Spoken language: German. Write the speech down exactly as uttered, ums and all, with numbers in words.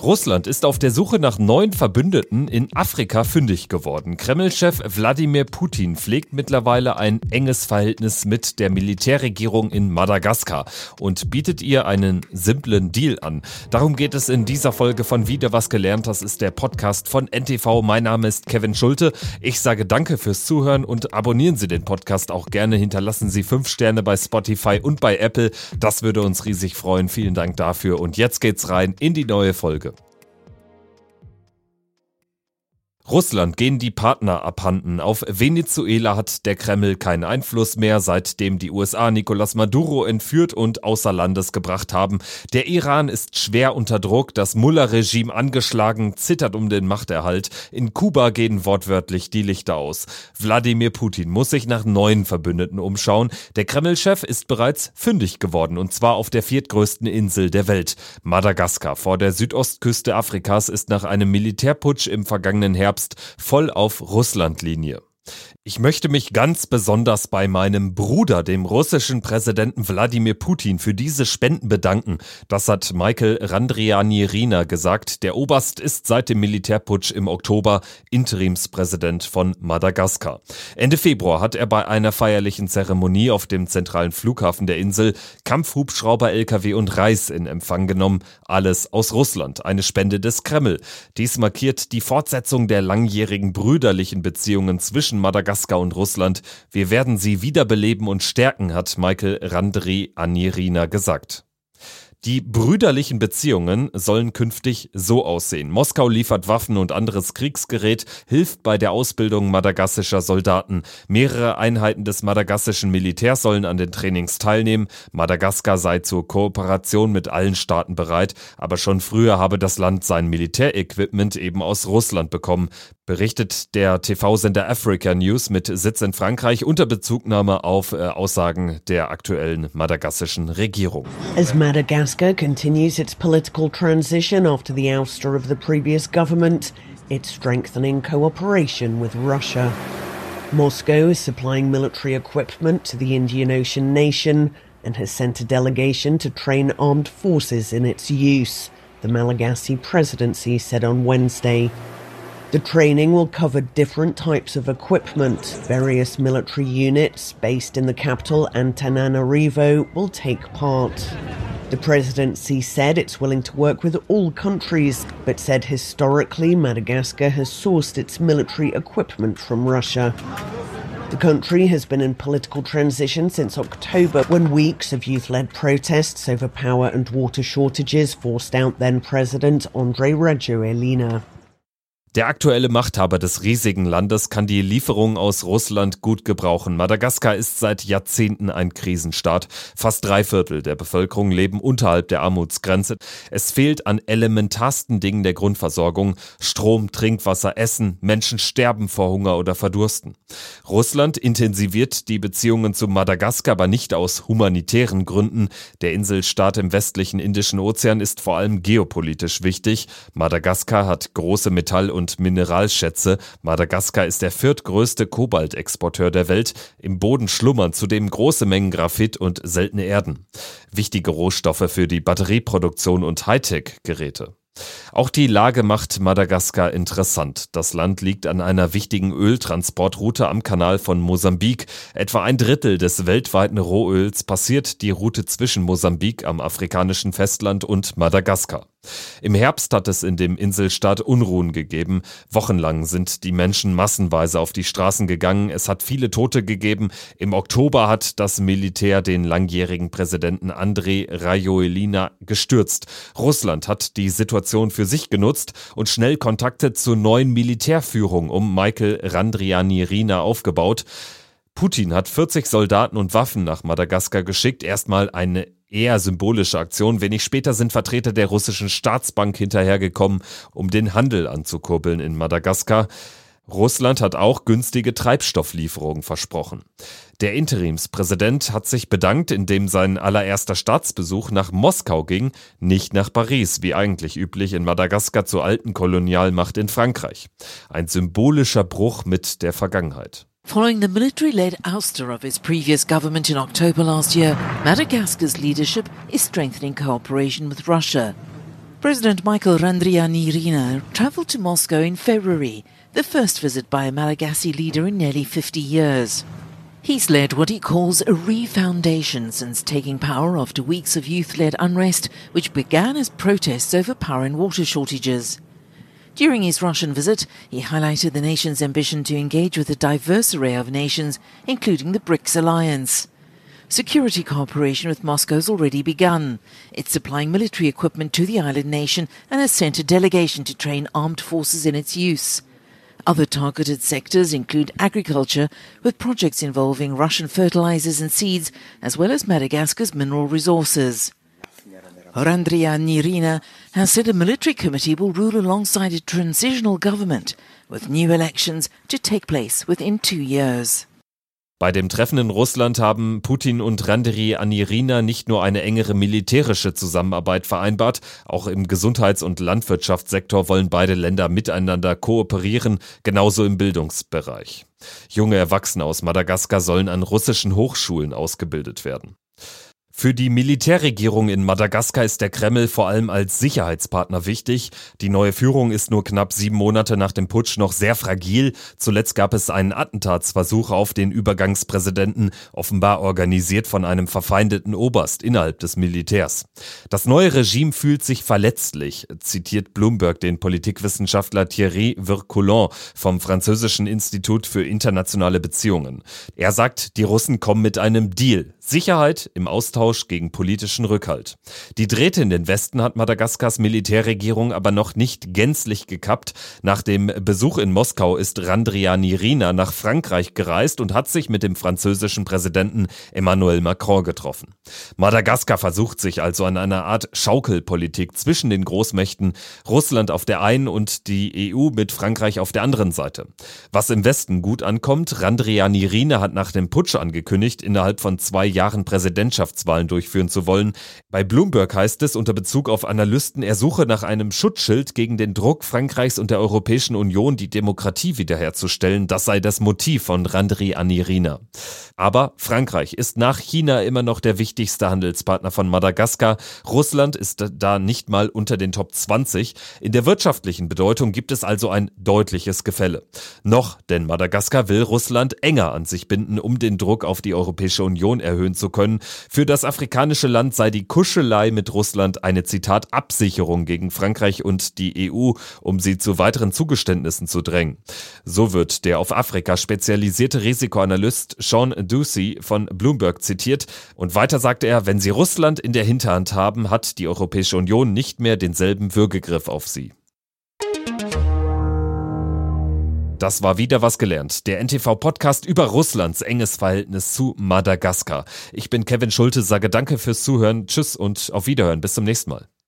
Russland ist auf der Suche nach neuen Verbündeten in Afrika fündig geworden. Kreml-Chef Wladimir Putin pflegt mittlerweile ein enges Verhältnis mit der Militärregierung in Madagaskar und bietet ihr einen simplen Deal an. Darum geht es in dieser Folge von Wieder was gelernt. Das ist der Podcast von N T V. Mein Name ist Kevin Schulte. Ich sage danke fürs Zuhören und abonnieren Sie den Podcast auch gerne. Hinterlassen Sie fünf Sterne bei Spotify und bei Apple. Das würde uns riesig freuen. Vielen Dank dafür. Und jetzt geht's rein in die neue Folge. Russland gehen die Partner abhanden. Auf Venezuela hat der Kreml keinen Einfluss mehr, seitdem die U S A Nicolás Maduro entführt und außer Landes gebracht haben. Der Iran ist schwer unter Druck, das Mullah-Regime angeschlagen, zittert um den Machterhalt. In Kuba gehen wortwörtlich die Lichter aus. Wladimir Putin muss sich nach neuen Verbündeten umschauen. Der Kreml-Chef ist bereits fündig geworden, und zwar auf der viertgrößten Insel der Welt. Madagaskar vor der Südostküste Afrikas ist nach einem Militärputsch im vergangenen Herbst voll auf Russlandlinie. Ich möchte mich ganz besonders bei meinem Bruder, dem russischen Präsidenten Wladimir Putin, für diese Spenden bedanken. Das hat Michael Randrianirina gesagt. Der Oberst ist seit dem Militärputsch im Oktober Interimspräsident von Madagaskar. Ende Februar hat er bei einer feierlichen Zeremonie auf dem zentralen Flughafen der Insel Kampfhubschrauber, L K W und Reis in Empfang genommen. Alles aus Russland, eine Spende des Kreml. Dies markiert die Fortsetzung der langjährigen brüderlichen Beziehungen zwischen Madagaskar und Russland. Wir werden sie wiederbeleben und stärken, hat Michael Randrianirina gesagt. Die brüderlichen Beziehungen sollen künftig so aussehen. Moskau liefert Waffen und anderes Kriegsgerät, hilft bei der Ausbildung madagassischer Soldaten. Mehrere Einheiten des madagassischen Militärs sollen an den Trainings teilnehmen. Madagaskar sei zur Kooperation mit allen Staaten bereit, aber schon früher habe das Land sein Militärequipment eben aus Russland bekommen, berichtet der T V-Sender Africa News mit Sitz in Frankreich unter Bezugnahme auf äh, Aussagen der aktuellen madagassischen Regierung. As Madagascar continues its political transition after the ouster of the previous government, it's strengthening cooperation with Russia. Moscow is supplying military equipment to the Indian Ocean nation and has sent a delegation to train armed forces in its use, the Malagasy presidency said on Wednesday. The training will cover different types of equipment. Various military units based in the capital Antananarivo will take part. The presidency said it's willing to work with all countries, but said historically Madagascar has sourced its military equipment from Russia. The country has been in political transition since October, when weeks of youth-led protests over power and water shortages forced out then-President Andry Rajoelina. Der aktuelle Machthaber des riesigen Landes kann die Lieferungen aus Russland gut gebrauchen. Madagaskar ist seit Jahrzehnten ein Krisenstaat. Fast drei Viertel der Bevölkerung leben unterhalb der Armutsgrenze. Es fehlt an elementarsten Dingen der Grundversorgung. Strom, Trinkwasser, Essen. Menschen sterben vor Hunger oder Verdursten. Russland intensiviert die Beziehungen zu Madagaskar, aber nicht aus humanitären Gründen. Der Inselstaat im westlichen Indischen Ozean ist vor allem geopolitisch wichtig. Madagaskar hat große Metall- und und Mineralschätze. Madagaskar ist der viertgrößte Kobaltexporteur der Welt. Im Boden schlummern zudem große Mengen Graphit und seltene Erden. Wichtige Rohstoffe für die Batterieproduktion und Hightech-Geräte. Auch die Lage macht Madagaskar interessant. Das Land liegt an einer wichtigen Öltransportroute am Kanal von Mosambik. Etwa ein Drittel des weltweiten Rohöls passiert die Route zwischen Mosambik am afrikanischen Festland und Madagaskar. Im Herbst hat es in dem Inselstaat Unruhen gegeben. Wochenlang sind die Menschen massenweise auf die Straßen gegangen. Es hat viele Tote gegeben. Im Oktober hat das Militär den langjährigen Präsidenten Andry Rajoelina gestürzt. Russland hat die Situation für sich genutzt und schnell Kontakte zur neuen Militärführung um Michael Randrianirina aufgebaut. Putin hat vierzig Soldaten und Waffen nach Madagaskar geschickt. Erstmal eine eher symbolische Aktion. Wenig später sind Vertreter der russischen Staatsbank hinterhergekommen, um den Handel anzukurbeln in Madagaskar. Russland hat auch günstige Treibstofflieferungen versprochen. Der Interimspräsident hat sich bedankt, indem sein allererster Staatsbesuch nach Moskau ging, nicht nach Paris, wie eigentlich üblich in Madagaskar zur alten Kolonialmacht in Frankreich. Ein symbolischer Bruch mit der Vergangenheit. Following the military-led ouster of its previous government in October last year, Madagascar's leadership is strengthening cooperation with Russia. President Michael Randrianirina travelled to Moscow in February, the first visit by a Malagasy leader in nearly fifty years. He's led what he calls a re-foundation since taking power after weeks of youth-led unrest, which began as protests over power and water shortages. During his Russian visit, he highlighted the nation's ambition to engage with a diverse array of nations, including the BRICS alliance. Security cooperation with Moscow has already begun. It's supplying military equipment to the island nation and has sent a delegation to train armed forces in its use. Other targeted sectors include agriculture, with projects involving Russian fertilizers and seeds, as well as Madagascar's mineral resources. Randrianirina has said a military committee will rule alongside a transitional government, with new elections to take place within two years. Bei dem Treffen in Russland haben Putin und Randrianirina nicht nur eine engere militärische Zusammenarbeit vereinbart, auch im Gesundheits- und Landwirtschaftssektor wollen beide Länder miteinander kooperieren, genauso im Bildungsbereich. Junge Erwachsene aus Madagaskar sollen an russischen Hochschulen ausgebildet werden. Für die Militärregierung in Madagaskar ist der Kreml vor allem als Sicherheitspartner wichtig. Die neue Führung ist nur knapp sieben Monate nach dem Putsch noch sehr fragil. Zuletzt gab es einen Attentatsversuch auf den Übergangspräsidenten, offenbar organisiert von einem verfeindeten Oberst innerhalb des Militärs. Das neue Regime fühlt sich verletzlich, zitiert Bloomberg den Politikwissenschaftler Thierry Vircoulon vom französischen Institut für internationale Beziehungen. Er sagt, die Russen kommen mit einem Deal. Sicherheit im Austausch gegen politischen Rückhalt. Die Drähte in den Westen hat Madagaskars Militärregierung aber noch nicht gänzlich gekappt. Nach dem Besuch in Moskau ist Randrianirina nach Frankreich gereist und hat sich mit dem französischen Präsidenten Emmanuel Macron getroffen. Madagaskar versucht sich also an einer Art Schaukelpolitik zwischen den Großmächten, Russland auf der einen und die E U mit Frankreich auf der anderen Seite. Was im Westen gut ankommt, Randrianirina hat nach dem Putsch angekündigt, innerhalb von zwei Jahren Präsidentschaftswahlen durchführen zu wollen. Bei Bloomberg heißt es unter Bezug auf Analysten, er suche nach einem Schutzschild gegen den Druck Frankreichs und der Europäischen Union, die Demokratie wiederherzustellen. Das sei das Motiv von Randrianirina. Aber Frankreich ist nach China immer noch der wichtigste Handelspartner von Madagaskar. Russland ist da nicht mal unter den Top zwanzig. In der wirtschaftlichen Bedeutung gibt es also ein deutliches Gefälle. Noch, denn Madagaskar will Russland enger an sich binden, um den Druck auf die Europäische Union erhöhen zu können. Für das afrikanische Land sei die Kuschelei mit Russland eine, Zitat, Absicherung gegen Frankreich und die E U, um sie zu weiteren Zugeständnissen zu drängen. So wird der auf Afrika spezialisierte Risikoanalyst Sean Ducey von Bloomberg zitiert. Und weiter sagte er, wenn sie Russland in der Hinterhand haben, hat die Europäische Union nicht mehr denselben Würgegriff auf sie. Das war wieder was gelernt. Der N T V-Podcast über Russlands enges Verhältnis zu Madagaskar. Ich bin Kevin Schulte, sage danke fürs Zuhören, tschüss und auf Wiederhören. Bis zum nächsten Mal.